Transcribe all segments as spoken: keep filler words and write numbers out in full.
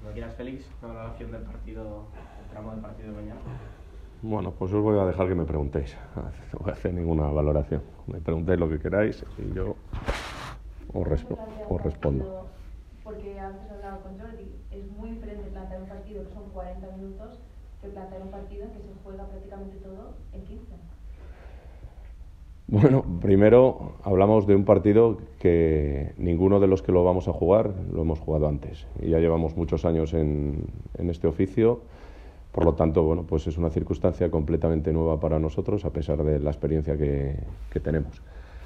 Cuando quieras, Félix, una valoración del partido, el tramo del partido de mañana. Bueno, pues os voy a dejar que me preguntéis. No voy a hacer ninguna valoración. Me preguntéis lo que queráis y yo os, resp os respondo. Porque antes hablaba con Jordi, es muy diferente plantear un partido que son cuarenta minutos que plantear un partido en que se juega prácticamente todo en quince. Bueno, primero hablamos de un partido que ninguno de los que lo vamos a jugar lo hemos jugado antes. Y ya llevamos muchos años en, en este oficio. Por lo tanto, bueno, pues es una circunstancia completamente nueva para nosotros, a pesar de la experiencia que, que tenemos.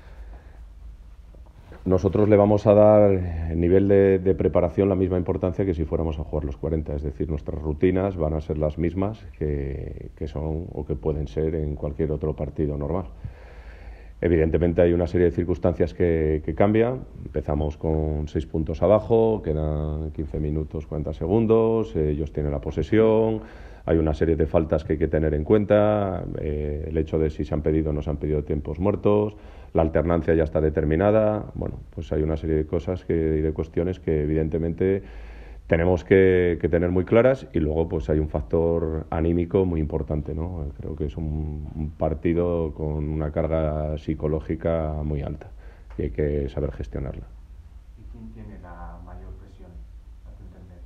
Nosotros le vamos a dar el nivel de, de preparación la misma importancia que si fuéramos a jugar los cuarenta, es decir, nuestras rutinas van a ser las mismas que, que son o que pueden ser en cualquier otro partido normal. Evidentemente hay una serie de circunstancias que, que cambian. Empezamos con seis puntos abajo, quedan quince minutos, cuarenta segundos, ellos tienen la posesión, hay una serie de faltas que hay que tener en cuenta, eh, el hecho de si se han pedido o no se han pedido tiempos muertos, la alternancia ya está determinada. Bueno, pues hay una serie de cosas que, y de cuestiones que evidentemente tenemos que, que tener muy claras, y luego pues hay un factor anímico muy importante, ¿no? Creo que es un, un partido con una carga psicológica muy alta y hay que saber gestionarla. ¿Y quién tiene la mayor presión, a tu entender?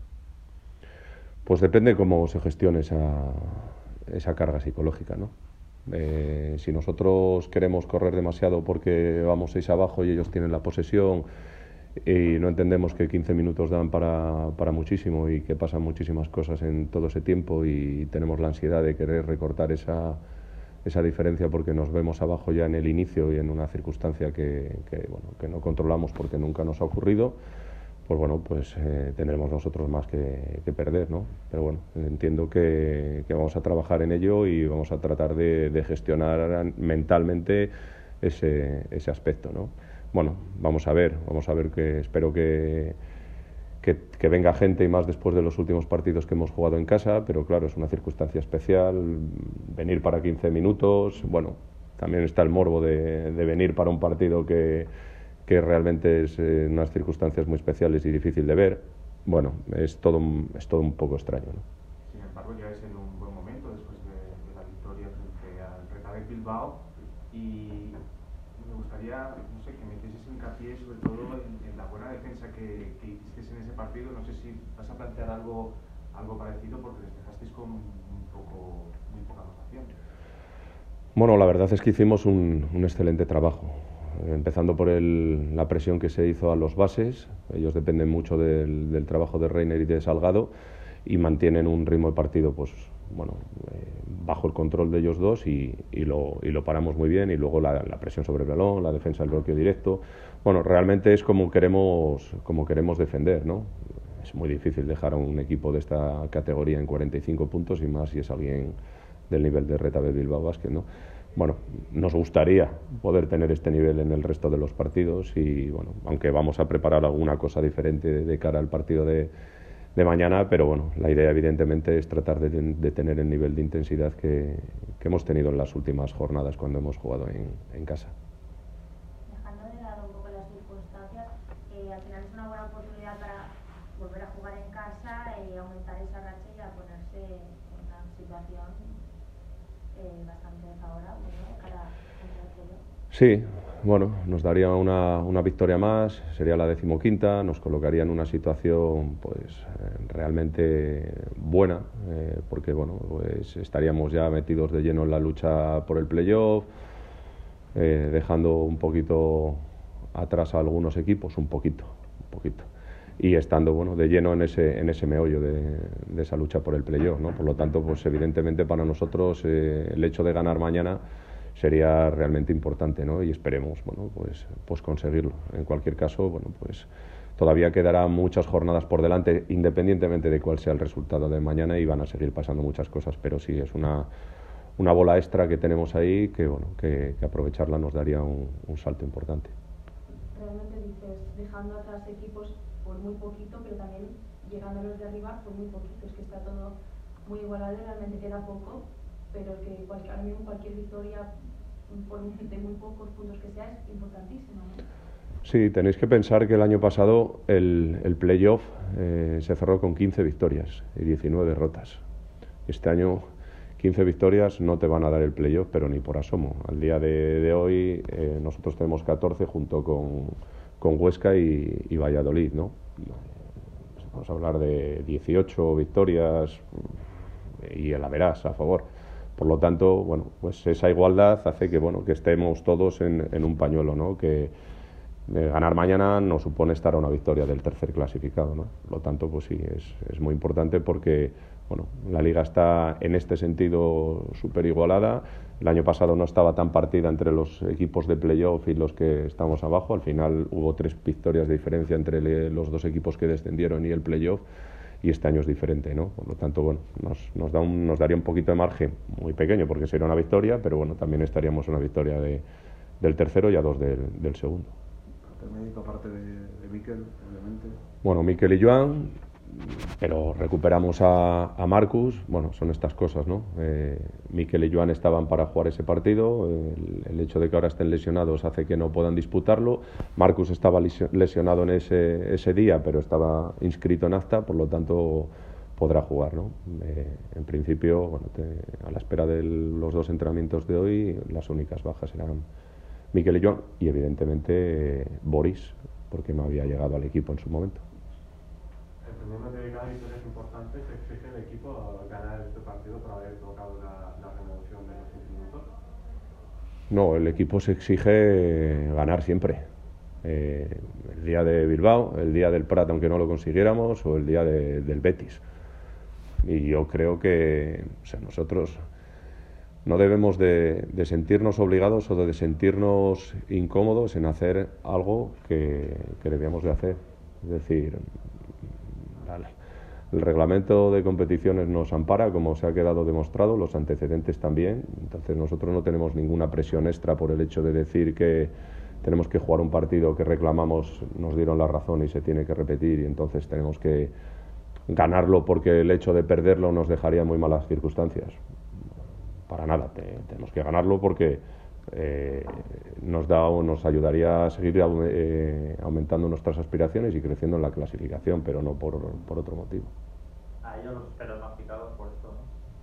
Pues depende cómo se gestione esa, esa carga psicológica, ¿no? Eh, si nosotros queremos correr demasiado porque vamos seis abajo y ellos tienen la posesión y no entendemos que quince minutos dan para, para muchísimo y que pasan muchísimas cosas en todo ese tiempo, y tenemos la ansiedad de querer recortar esa, esa diferencia porque nos vemos abajo ya en el inicio y en una circunstancia que, que, bueno, que no controlamos porque nunca nos ha ocurrido, pues bueno, pues eh, tendremos nosotros más que, que perder, ¿no? Pero bueno, entiendo que, que vamos a trabajar en ello y vamos a tratar de, de gestionar mentalmente ese, ese aspecto, ¿no? Bueno, vamos a ver, vamos a ver, que espero que, que, que venga gente, y más después de los últimos partidos que hemos jugado en casa, pero claro, es una circunstancia especial, venir para quince minutos, bueno, también está el morbo de, de venir para un partido que, que realmente es eh, unas circunstancias muy especiales y difícil de ver. Bueno, es todo, es todo un poco extraño, ¿no? Sin embargo, ya es en un buen momento después de, de la victoria frente al Retabet Bilbao, y me gustaría, no sé, que me hicieses hincapié sobre todo en, en la buena defensa que, que hicisteis en ese partido. No sé si vas a plantear algo, algo parecido, porque les dejasteis con un poco, muy poca anotación. Bueno, la verdad es que hicimos un, un excelente trabajo, empezando por el, la presión que se hizo a los bases. Ellos dependen mucho del, del trabajo de Reiner y de Salgado, y mantienen un ritmo de partido pues bueno, eh, bajo el control de ellos dos, y, y, lo, y lo paramos muy bien. Y luego la, la presión sobre el balón, la defensa del bloqueo directo. Bueno, realmente es como queremos, como queremos defender, ¿no? Es muy difícil dejar a un equipo de esta categoría en cuarenta y cinco puntos, y más si es alguien del nivel de Retabet Bilbao Basket, ¿no? Bueno, nos gustaría poder tener este nivel en el resto de los partidos, y bueno, aunque vamos a preparar alguna cosa diferente de, de cara al partido de, de mañana, pero bueno, la idea evidentemente es tratar de, de tener el nivel de intensidad que, que hemos tenido en las últimas jornadas cuando hemos jugado en, en casa. Dejando de lado un poco las circunstancias, eh, al final es una buena oportunidad para volver a jugar en casa y aumentar esa racha y a ponerse en una situación eh, bastante favorable, ¿no? Para contra el playoff. Sí, bueno, nos daría una, una victoria más, sería la decimoquinta, nos colocaría en una situación pues eh, realmente buena, eh, porque bueno, pues estaríamos ya metidos de lleno en la lucha por el playoff, eh, dejando un poquito atrás a algunos equipos, un poquito, un poquito, y estando bueno de lleno en ese en ese meollo de, de esa lucha por el playoff, ¿no? Por lo tanto, pues evidentemente para nosotros eh, el hecho de ganar mañana sería realmente importante, ¿no? Y esperemos, bueno, pues, pues conseguirlo. En cualquier caso, bueno, pues todavía quedarán muchas jornadas por delante, independientemente de cuál sea el resultado de mañana, y van a seguir pasando muchas cosas, pero sí es una, una bola extra que tenemos ahí que, bueno, que, que aprovecharla nos daría un, un salto importante. Realmente dices, dejando atrás equipos por muy poquito, pero también llegando a los de arriba por muy poquito. Es que está todo muy igualado y realmente queda poco, pero que cualquier, ahora mismo cualquier victoria por de muy pocos puntos que sea es importantísima, ¿no? Sí, tenéis que pensar que el año pasado el, el playoff eh, se cerró con quince victorias y diecinueve derrotas. Este año quince victorias no te van a dar el playoff, pero ni por asomo. Al día de, de hoy eh, nosotros tenemos catorce junto con, con Huesca y, y Valladolid, ¿no? Vamos a hablar de dieciocho victorias y el averás a favor. Por lo tanto, bueno, pues esa igualdad hace que, bueno, que estemos todos en, en un pañuelo, ¿no? Que eh, ganar mañana no supone estar a una victoria del tercer clasificado, ¿no? Por lo tanto, pues sí, es, es muy importante porque, bueno, la liga está en este sentido súper igualada. El año pasado no estaba tan partida entre los equipos de playoff y los que estamos abajo. Al final hubo tres victorias de diferencia entre los dos equipos que descendieron y el playoff. Y este año es diferente, ¿no? Por lo tanto, bueno, nos, nos, da un, nos daría un poquito de margen, muy pequeño porque sería una victoria, pero bueno, también estaríamos una victoria de, del tercero y a dos del, del segundo. El médico, aparte de, de Mikel, obviamente. Bueno, Mikel y Joan, pero recuperamos a, a Marcus. Bueno, son estas cosas, ¿no? Eh, Mikel y Joan estaban para jugar ese partido. El, el hecho de que ahora estén lesionados hace que no puedan disputarlo. Marcus estaba lesionado en ese, ese día, pero estaba inscrito en acta, por lo tanto podrá jugar, ¿no? Eh, en principio, bueno, te, a la espera de los dos entrenamientos de hoy, las únicas bajas serán Mikel y Joan y evidentemente eh, Boris, porque no había llegado al equipo en su momento. Entendiendo que cada victoria es importante, ¿se exige el equipo ganar este partido para haber tocado la, la revolución de los últimos minutos? No, el equipo se exige ganar siempre. Eh, el día de Bilbao, el día del Prat, aunque no lo consiguiéramos, o el día de, del Betis. Y yo creo que, o sea, nosotros no debemos de, de sentirnos obligados o de sentirnos incómodos en hacer algo que, que debíamos de hacer. Es decir, el reglamento de competiciones nos ampara, como se ha quedado demostrado, los antecedentes también. Entonces nosotros no tenemos ninguna presión extra por el hecho de decir que tenemos que jugar un partido que reclamamos, nos dieron la razón y se tiene que repetir, y entonces tenemos que ganarlo porque el hecho de perderlo nos dejaría en muy malas circunstancias. Para nada, te, tenemos que ganarlo porque eh, nos da o nos ayudaría a seguir eh, aumentando nuestras aspiraciones y creciendo en la clasificación, pero no por, por otro motivo. A ellos los esperas más picados por esto, ¿no?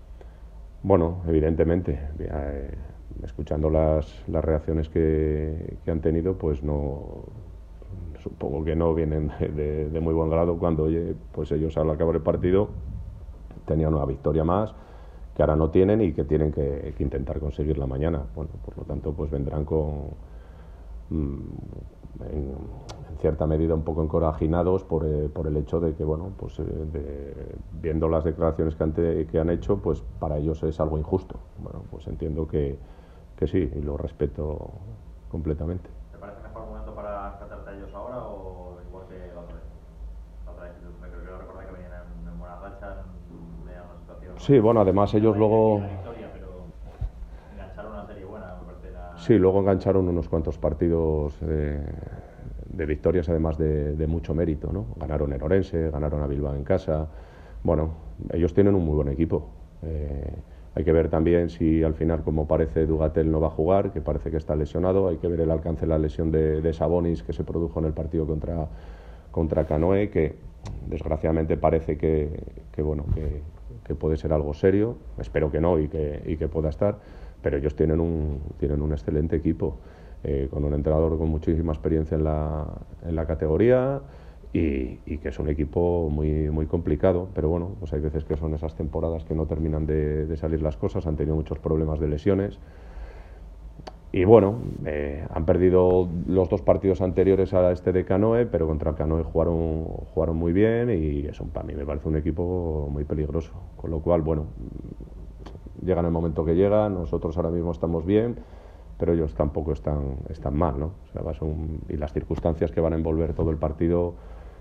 Bueno, evidentemente, eh, escuchando las, las reacciones que, que han tenido, pues no, supongo que no vienen de, de muy buen grado cuando, oye, pues ellos al acabar el partido tenían una victoria más que ahora no tienen y que tienen que, que intentar conseguirla mañana. Bueno, por lo tanto, pues vendrán con, mmm, en, en cierta medida, un poco encorajinados por, eh, por el hecho de que, bueno, pues eh, de, viendo las declaraciones que han, te, que han hecho, pues para ellos es algo injusto. Bueno, pues entiendo que, que sí, y lo respeto completamente. ¿Te parece mejor momento para tratarte a ellos ahora o igual que la otra vez? La otra vez, me creo que recordar que venían en, en buena racha, en media una situación. Sí, bueno, además ellos luego. Victoria, pero engancharon una serie buena, me parece. La... Sí, luego engancharon unos cuantos partidos de, de victorias, además de, de mucho mérito, ¿no? Ganaron en Orense, ganaron a Bilbao en casa. Bueno, ellos tienen un muy buen equipo. Eh, hay que ver también si al final, como parece, Dugatel no va a jugar, que parece que está lesionado. Hay que ver el alcance de la lesión de, de Sabonis que se produjo en el partido contra, contra Canoe, que desgraciadamente parece que, que bueno, que, que puede ser algo serio. Espero que no y que, y que pueda estar. Pero ellos tienen un, tienen un excelente equipo, eh, con un entrenador con muchísima experiencia en la, en la categoría y, y que es un equipo muy, muy complicado. Pero bueno, pues hay veces que son esas temporadas que no terminan de, de salir las cosas, han tenido muchos problemas de lesiones. Y bueno, eh, han perdido los dos partidos anteriores a este de Canoe, pero contra el Canoe jugaron, jugaron muy bien y eso para mí me parece un equipo muy peligroso. Con lo cual, bueno, llega en el momento que llega, nosotros ahora mismo estamos bien, pero ellos tampoco están, están mal, ¿no? O sea, va a ser un, y las circunstancias que van a envolver todo el partido,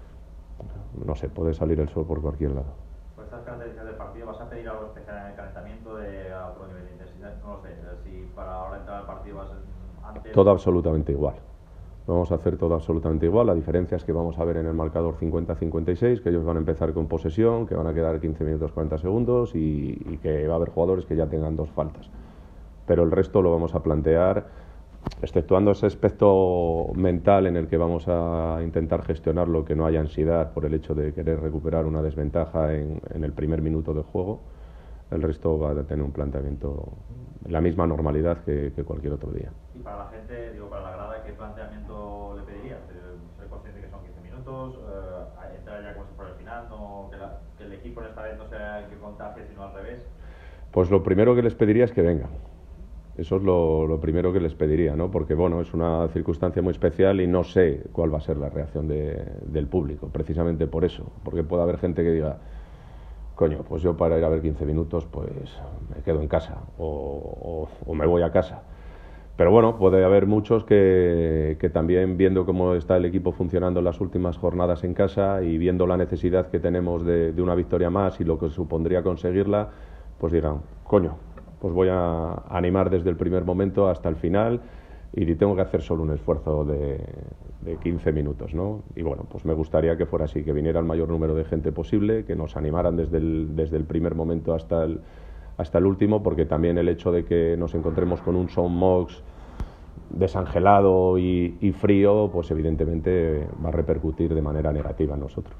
no sé, puede salir el sol por cualquier lado. Por estas características del partido, ¿vas a pedir algo especial en el calentamiento de a otro nivel de intensidad? No lo sé, si para ahora entrar al partido vas antes... Todo absolutamente igual. Vamos a hacer todo absolutamente igual. La diferencia es que vamos a ver en el marcador cincuenta a cincuenta y seis, que ellos van a empezar con posesión, que van a quedar quince minutos cuarenta segundos y, y que va a haber jugadores que ya tengan dos faltas. Pero el resto lo vamos a plantear exceptuando ese aspecto mental en el que vamos a intentar gestionarlo, que no haya ansiedad por el hecho de querer recuperar una desventaja en, en el primer minuto de juego, el resto va a tener un planteamiento, la misma normalidad que, que cualquier otro día. Y para la gente, digo, para la grada, ¿qué planteamiento le pedirías? ¿Ser consciente que son quince minutos? Eh, ¿Entrar ya como si fuera el final? No, que, la, que el equipo en esta vez no sea el que contagie, sino al revés. Pues lo primero que les pediría es que vengan. Eso es lo, lo primero que les pediría, ¿no? Porque, bueno, es una circunstancia muy especial y no sé cuál va a ser la reacción de, del público, precisamente por eso. Porque puede haber gente que diga, coño, pues yo para ir a ver quince minutos, pues me quedo en casa o, o, o me voy a casa. Pero bueno, puede haber muchos que, que también, viendo cómo está el equipo funcionando en las últimas jornadas en casa y viendo la necesidad que tenemos de, de una victoria más y lo que supondría conseguirla, pues digan, coño, pues voy a animar desde el primer momento hasta el final y tengo que hacer solo un esfuerzo de, de quince minutos, ¿no? Y bueno, pues me gustaría que fuera así, que viniera el mayor número de gente posible, que nos animaran desde el, desde el primer momento hasta el, hasta el último, porque también el hecho de que nos encontremos con un Son Mox desangelado y, y frío, pues evidentemente va a repercutir de manera negativa en nosotros.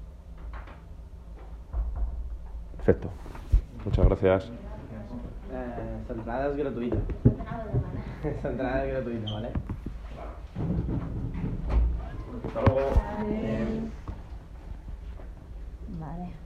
Perfecto. Muchas gracias. Eh, esta entrada es gratuïta. Esta entrada es gratuïta, ¿vale? Hasta luego. Vale.